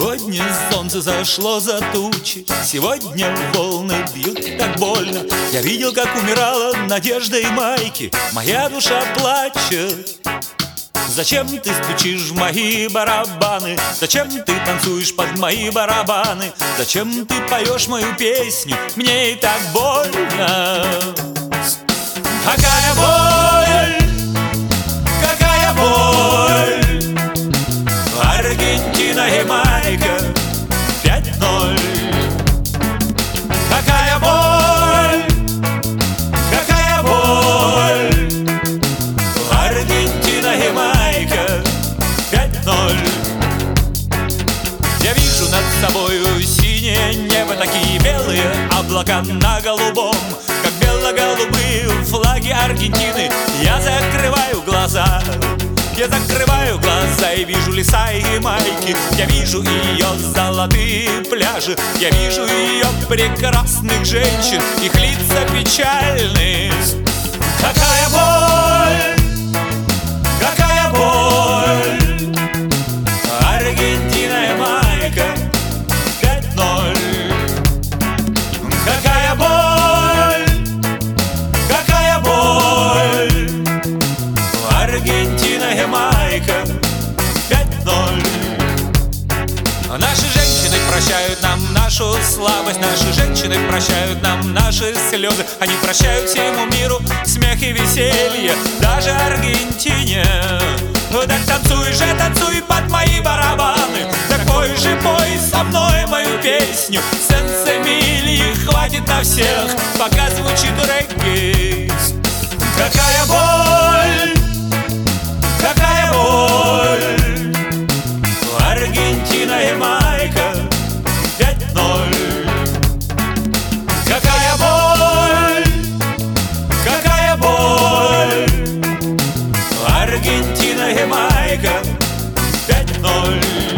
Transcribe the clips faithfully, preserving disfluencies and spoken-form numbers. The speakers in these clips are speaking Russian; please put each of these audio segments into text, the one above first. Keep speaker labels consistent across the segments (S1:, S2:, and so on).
S1: Сегодня солнце зашло за тучи, сегодня волны бьют так больно. Я видел, как умирала надежда и майки, моя душа плачет. Зачем ты стучишь в мои барабаны? Зачем ты танцуешь под мои барабаны? Зачем ты поешь мою песню? Мне и так больно. Какая боль, какая боль. Аргентина, Ямайка, пять ноль. Какая боль, какая боль. Аргентина, Ямайка, пять ноль. Я вижу над собою синее небо, такие белые облака на голубом, как бело-голубые флаги Аргентины. Я закрываю глаза, я закрываю глаза и вижу леса и Ямайки. Я вижу ее золотые пляжи, я вижу ее прекрасных женщин, их лица печальные. Какая боль, какая боль. Аргентина, Ямайка, пять ноль. Какая боль, какая боль. Аргентина, Ямайка, пять ноль. Наши женщины прощают нам нашу слабость, наши женщины прощают нам наши слезы. Они прощают всему миру смех и веселье, даже Аргентине. Ну так танцуй же, танцуй под мои барабаны, так пой же, пой со мной мою песню. Сенс-Эмилии хватит на всех, пока звучит регги. Какая боль, какая боль. Аргентина, Ямайка, пять ноль. Какая боль, какая боль. Аргентина, Ямайка, пять ноль.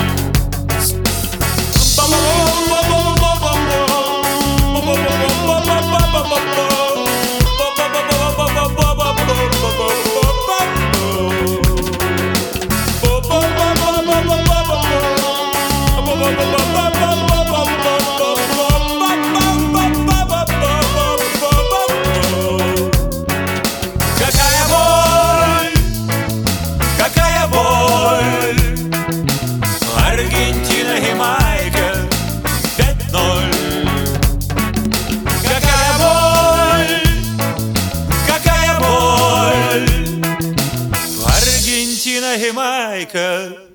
S1: Аргентина, Ямайка, пять ноль. Какая боль, какая боль. Аргентина, Ямайка.